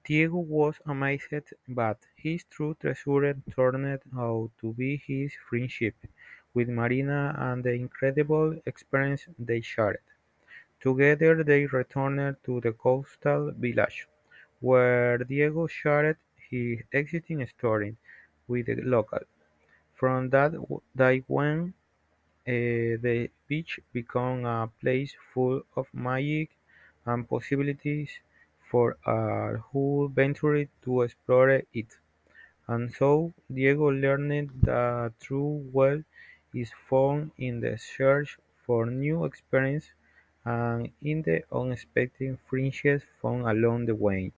Diego was amazed, but his true treasure turned out to be his friendship with Marina and the incredible experience they shared. Together they returned to the coastal village, where Diego shared his exciting story with the locals. From that day when the beach became a place full of magic and possibilities for all who ventured to explore it. And so Diego learned that true wealth is found in the search for new experiences and in the unexpected friendships found along the way.